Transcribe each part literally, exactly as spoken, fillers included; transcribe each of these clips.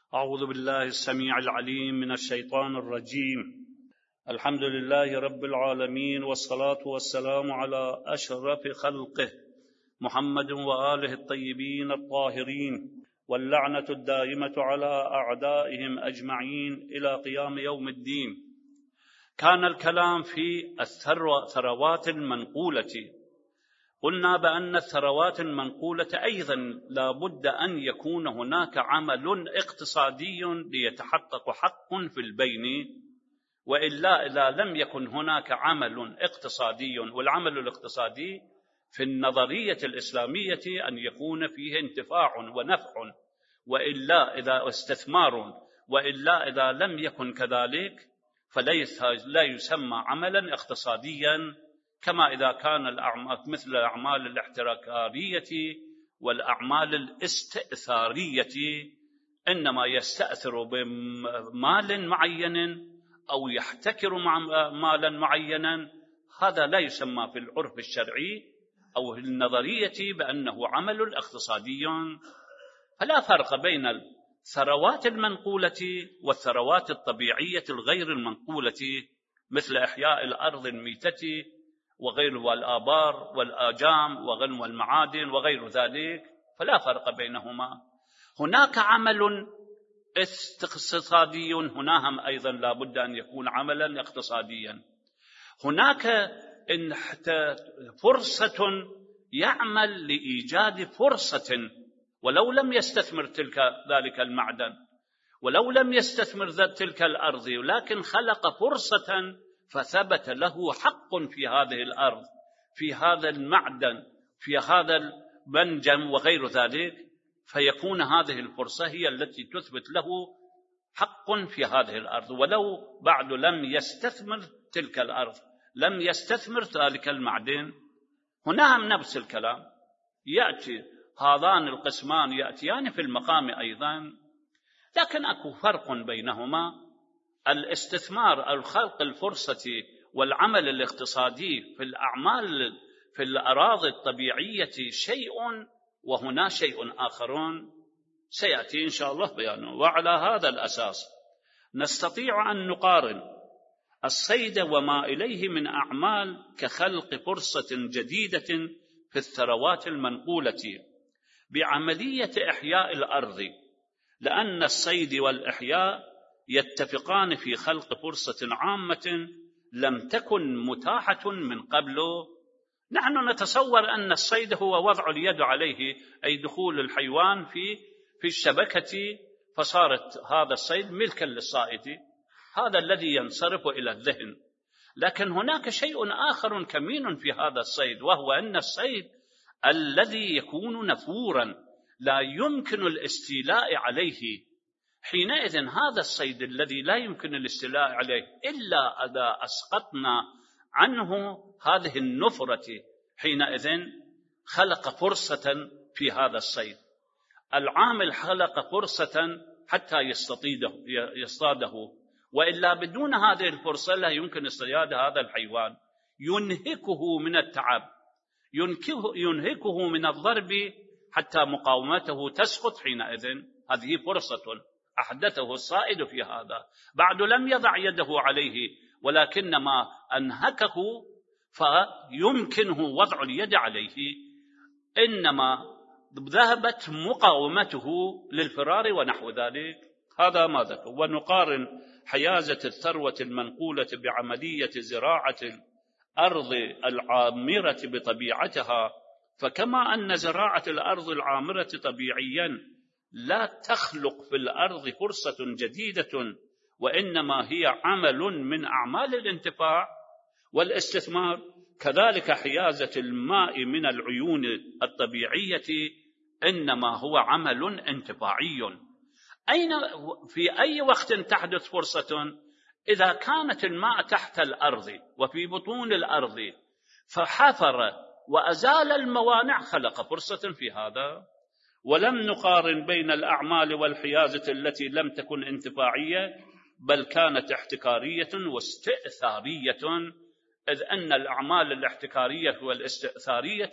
أعوذ بالله السميع العليم من الشيطان الرجيم. الحمد لله رب العالمين، والصلاة والسلام على أشرف خلقه محمد وآله الطيبين الطاهرين، واللعنة الدائمة على أعدائهم أجمعين إلى قيام يوم الدين. كان الكلام في الثروات المنقولة. قلنا بأن الثروات المنقولة أيضا لا بد أن يكون هناك عمل اقتصادي ليتحقق حق في البين، وإلا إذا لم يكن هناك عمل اقتصادي، والعمل الاقتصادي في النظرية الإسلامية أن يكون فيه انتفاع ونفع، وإلا إذا استثمار، وإلا إذا لم يكن كذلك فليس لا يسمى عملا اقتصاديا، كما إذا كان الأعمال مثل الأعمال الاحتكارية والأعمال الاستئثارية، إنما يستأثر بمال معين أو يحتكر مالا معينا، هذا لا يسمى في العرف الشرعي أو النظرية بأنه عمل اقتصادي. فلا فرق بين الثروات المنقولة والثروات الطبيعية الغير المنقولة، مثل إحياء الأرض الميتة وغير والآبار والآجام وغنم والمعادن وغير ذلك، فلا فرق بينهما. هناك عمل اقتصادي، هناك أيضا لا بد أن يكون عملا اقتصاديا. هناك فرصة يعمل لإيجاد فرصة، ولو لم يستثمر تلك ذلك المعدن، ولو لم يستثمر تلك الأرض، ولكن خلق فرصة فثبت له حق في هذه الأرض، في هذا المعدن، في هذا المنجم وغير ذلك، فيكون هذه الفرصة هي التي تثبت له حق في هذه الأرض، ولو بعد لم يستثمر تلك الأرض، لم يستثمر ذلك المعدن. هنا نفس الكلام، يأتي هذان القسمان يأتيان في المقام أيضا، لكن أكو فرق بينهما. الاستثمار أو خلق الفرصة والعمل الاقتصادي في الأعمال في الأراضي الطبيعية شيء، وهنا شيء آخرون سيأتي إن شاء الله بيانه. وعلى هذا الأساس نستطيع أن نقارن الصيد وما إليه من أعمال كخلق فرصة جديدة في الثروات المنقولة بعملية إحياء الأرض، لأن الصيد والإحياء يتفقان في خلق فرصة عامة لم تكن متاحة من قبل. نحن نتصور أن الصيد هو وضع اليد عليه، أي دخول الحيوان في في الشبكة، فصارت هذا الصيد ملكا للصائد، هذا الذي ينصرف إلى الذهن. لكن هناك شيء آخر كمين في هذا الصيد، وهو أن الصيد الذي يكون نفورا لا يمكن الاستيلاء عليه، حينئذ هذا الصيد الذي لا يمكن الاستيلاء عليه إلا إذا أسقطنا عنه هذه النفرة، حينئذ خلق فرصة في هذا الصيد. العامل خلق فرصة حتى يستطيده يصطاده، وإلا بدون هذه الفرصة لا يمكن اصطياد هذا الحيوان، ينهكه من التعب، ينهكه من الضرب حتى مقاومته تسقط. حينئذ هذه فرصة أحدثه الصائد في هذا، بعد لم يضع يده عليه، ولكنما أنهكه فيمكنه وضع اليد عليه، إنما ذهبت مقاومته للفرار ونحو ذلك. هذا ما ذكر. ونقارن حيازة الثروة المنقولة بعملية زراعة الأرض العامرة بطبيعتها، فكما أن زراعة الأرض العامرة طبيعيا لا تخلق في الأرض فرصة جديدة، وإنما هي عمل من أعمال الانتفاع والاستثمار، كذلك حيازة الماء من العيون الطبيعية إنما هو عمل انتفاعي. أين في أي وقت تحدث فرصة؟ إذا كانت الماء تحت الأرض وفي بطون الأرض فحفر وأزال الموانع، خلق فرصة في هذا. ولم نقارن بين الأعمال والحيازة التي لم تكن انتفاعية، بل كانت احتكارية واستئثارية، إذ أن الأعمال الاحتكارية والاستئثارية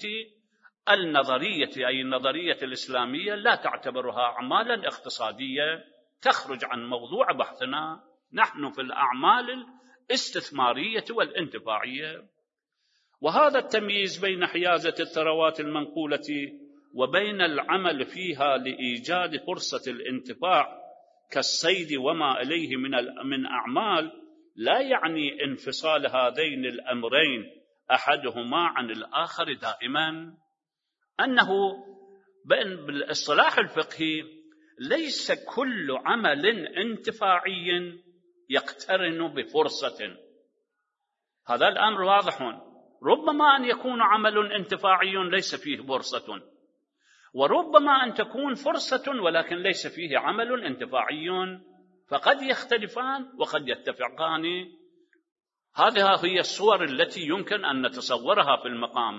النظرية أي النظرية الإسلامية لا تعتبرها أعمالا اقتصادية تخرج عن موضوع بحثنا. نحن في الأعمال الاستثمارية والانتفاعية. وهذا التمييز بين حيازة الثروات المنقولة وبين العمل فيها لإيجاد فرصة الانتفاع كالصيد وما إليه من من أعمال لا يعني انفصال هذين الأمرين أحدهما عن الآخر دائما. أنه بالاصطلاح الفقهي ليس كل عمل انتفاعي يقترن بفرصة. هذا الأمر واضح. ربما أن يكون عمل انتفاعي ليس فيه فرصة، وربما أن تكون فرصة ولكن ليس فيه عمل انتفاعي، فقد يختلفان وقد يتفقان. هذه هي الصور التي يمكن أن نتصورها في المقام.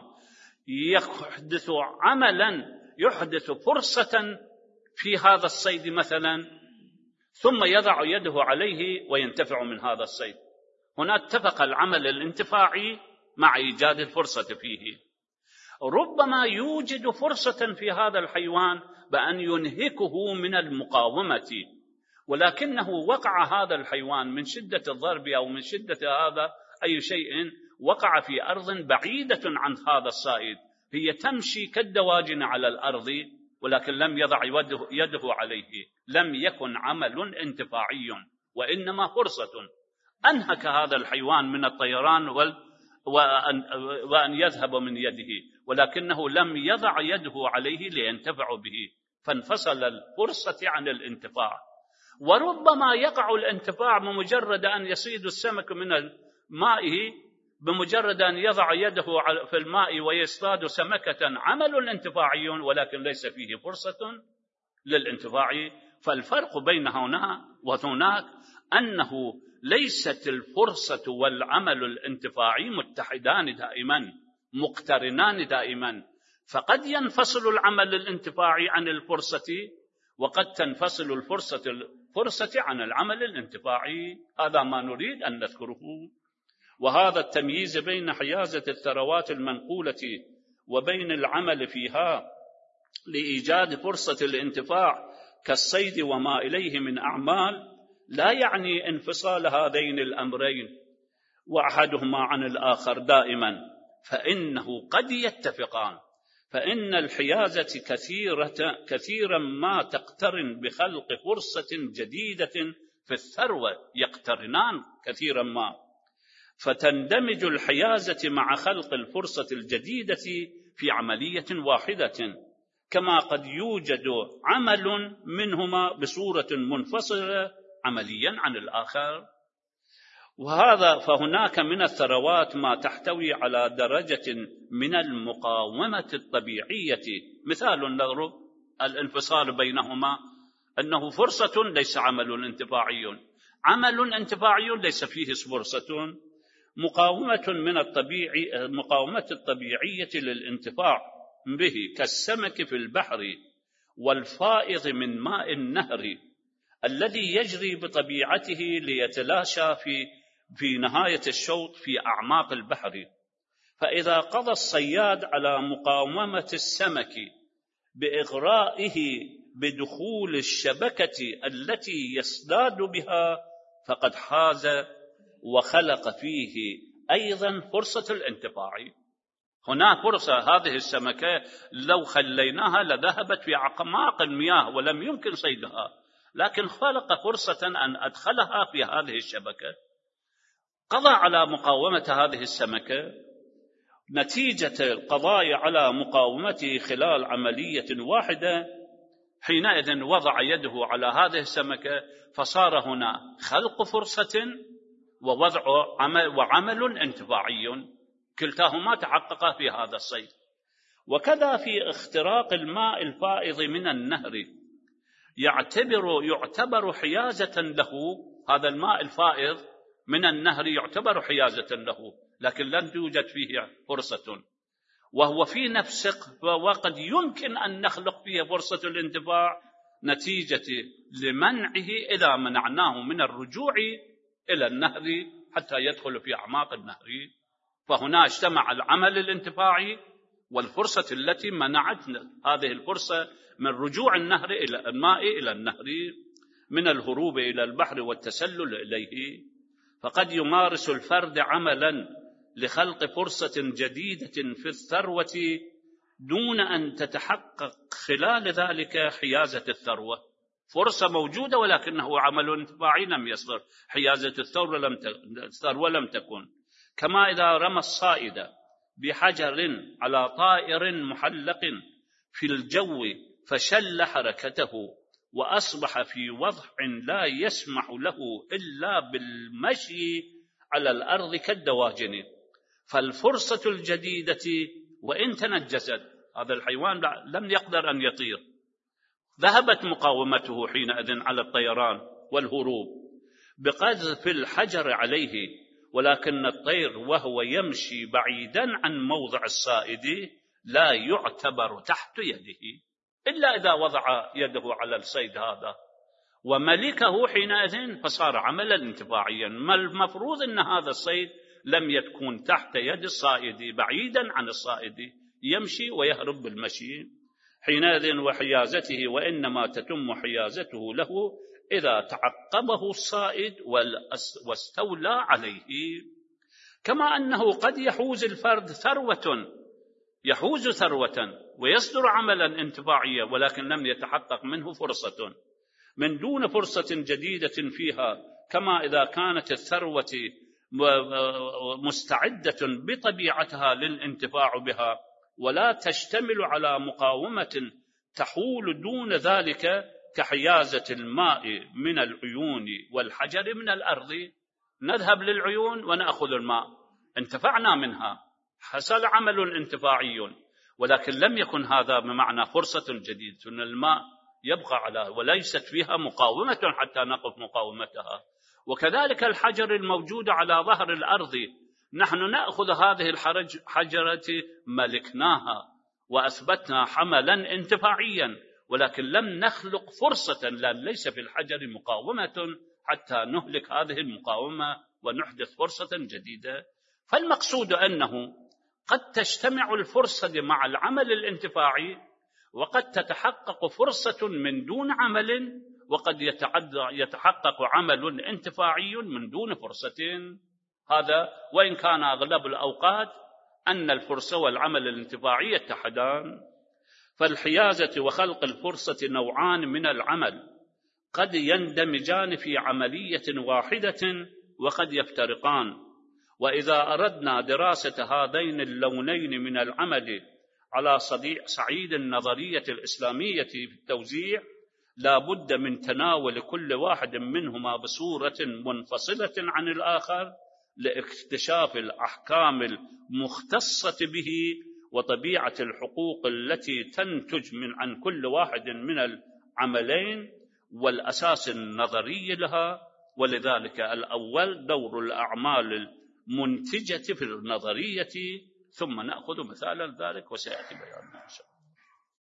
يحدث عملا يحدث فرصة في هذا الصيد مثلا، ثم يضع يده عليه وينتفع من هذا الصيد. هنا اتفق العمل الانتفاعي مع إيجاد الفرصة فيه. ربما يوجد فرصة في هذا الحيوان بأن ينهكه من المقاومة، ولكنه وقع هذا الحيوان من شدة الضرب أو من شدة هذا أي شيء، وقع في أرض بعيدة عن هذا الصائد. هي تمشي كالدواجن على الأرض ولكن لم يضع يده, يده عليه. لم يكن عمل انتفاعي وإنما فرصة. أنهك هذا الحيوان من الطيران وال وأن, وأن يذهب من يده، ولكنه لم يضع يده عليه لينتفع به، فانفصل الفرصة عن الانتفاع. وربما يقع الانتفاع بمجرد أن يصيد السمك من مائه، بمجرد أن يضع يده في الماء ويصطاد سمكة، عمل انتفاعي ولكن ليس فيه فرصة للانتفاع. فالفرق بين هنا وهناك أنه ليست الفرصة والعمل الانتفاعي متحدان دائما، مقترنان دائما. فقد ينفصل العمل الانتفاعي عن الفرصة، وقد تنفصل الفرصة الفرصة عن العمل الانتفاعي. هذا ما نريد أن نذكره. وهذا التمييز بين حيازة الثروات المنقولة وبين العمل فيها لإيجاد فرصة الانتفاع كالصيد وما إليه من أعمال لا يعني انفصال هذين الأمرين وأحدهما عن الآخر دائما، فإنه قد يتفقان. فإن الحيازة كثيرة كثيرا ما تقترن بخلق فرصة جديدة في الثروة، يقترنان كثيرا ما، فتندمج الحيازة مع خلق الفرصة الجديدة في عملية واحدة، كما قد يوجد عمل منهما بصورة منفصلة عمليا عن الآخر. وهذا فهناك من الثروات ما تحتوي على درجة من المقاومة الطبيعية. مثال نضرب الانفصال بينهما، أنه فرصة ليس عمل انتفاعي، عمل انتفاعي ليس فيه فرصة. مقاومة من الطبيعي مقاومة الطبيعية للانتفاع به كالسمك في البحر والفائض من ماء النهر الذي يجري بطبيعته ليتلاشى في في نهاية الشوط في أعماق البحر. فإذا قضى الصياد على مقاومة السمك بإغرائه بدخول الشبكة التي يصطاد بها فقد حاز وخلق فيه أيضا فرصة الانتفاع. هنا فرصة، هذه السمكة لو خليناها لذهبت في أعماق المياه ولم يمكن صيدها، لكن خلق فرصة أن أدخلها في هذه الشبكة، قضى على مقاومة هذه السمكة. نتيجة القضاء على مقاومته خلال عملية واحدة، حينئذ وضع يده على هذه السمكة، فصار هنا خلق فرصة ووضع عمل وعمل انتفاعي، كلتاهما تحققا في هذا الصيد. وكذا في اختراق الماء الفائض من النهر، يعتبر يعتبر حيازة له. هذا الماء الفائض من النهر يعتبر حيازة له، لكن لن توجد فيه فرصة، وهو في نفس وقد يمكن أن نخلق فيه فرصة الانتفاع نتيجة لمنعه إذا منعناه من الرجوع إلى النهر حتى يدخل في أعماق النهر. فهنا اجتمع العمل الانتفاعي والفرصة التي منعت هذه الفرصة من رجوع النهر إلى الماء إلى النهر. من الهروب إلى البحر والتسلل إليه، فقد يمارس الفرد عملا لخلق فرصة جديدة في الثروة دون أن تتحقق خلال ذلك حيازة الثروة. فرصة موجودة ولكنه عمل انتفاعي لم يصدر، حيازة الثروة لم الثروة لم تكن. كما إذا رمى الصائد بحجر على طائر محلق في الجو فشل حركته وأصبح في وضع لا يسمح له إلا بالمشي على الأرض كالدواجن، فالفرصة الجديدة وإن تنجست، هذا الحيوان لم يقدر أن يطير، ذهبت مقاومته حينئذ على الطيران والهروب بقذف الحجر عليه، ولكن الطير وهو يمشي بعيدا عن موضع الصائد لا يعتبر تحت يده إلا إذا وضع يده على الصيد هذا وملكه حينئذ فصار عملا انتفاعيا. ما المفروض أن هذا الصيد لم يكون تحت يد الصائد، بعيدا عن الصائد، يمشي ويهرب بالمشي حينئذ وحيازته، وإنما تتم حيازته له إذا تعقبه الصائد واستولى عليه. كما أنه قد يحوز الفرد ثروة يحوز ثروة ويصدر عملا انتفاعيا ولكن لم يتحقق منه فرصة من دون فرصة جديدة فيها، كما إذا كانت الثروة مستعدة بطبيعتها للانتفاع بها ولا تشتمل على مقاومة تحول دون ذلك، كحيازة الماء من العيون والحجر من الأرض. نذهب للعيون ونأخذ الماء، انتفعنا منها، حصل عمل انتفاعي، ولكن لم يكن هذا بمعنى فرصة جديدة. الماء يبقى على وليست فيها مقاومة حتى نقف مقاومتها. وكذلك الحجر الموجود على ظهر الأرض، نحن نأخذ هذه الحجرة ملكناها وأثبتنا حملا انتفاعيا، ولكن لم نخلق فرصة، لأن ليس في الحجر مقاومة حتى نهلك هذه المقاومة ونحدث فرصة جديدة. فالمقصود أنه قد تجتمع الفرصة مع العمل الانتفاعي، وقد تتحقق فرصة من دون عمل، وقد يتحقق عمل انتفاعي من دون فرصة. هذا وإن كان أغلب الأوقات أن الفرصة والعمل الانتفاعي يتحدان. فالحيازة وخلق الفرصة نوعان من العمل، قد يندمجان في عملية واحدة وقد يفترقان. وإذا أردنا دراسة هذين اللونين من العمل على صعيد النظرية الإسلامية في التوزيع، لا بد من تناول كل واحد منهما بصورة منفصلة عن الآخر لاكتشاف الأحكام المختصة به وطبيعة الحقوق التي تنتج من عن كل واحد من العملين والأساس النظري لها. ولذلك الأول دور الأعمال المنتجة في النظرية، ثم نأخذ مثالا ذلك وسيأتي بيانه إن شاء الله.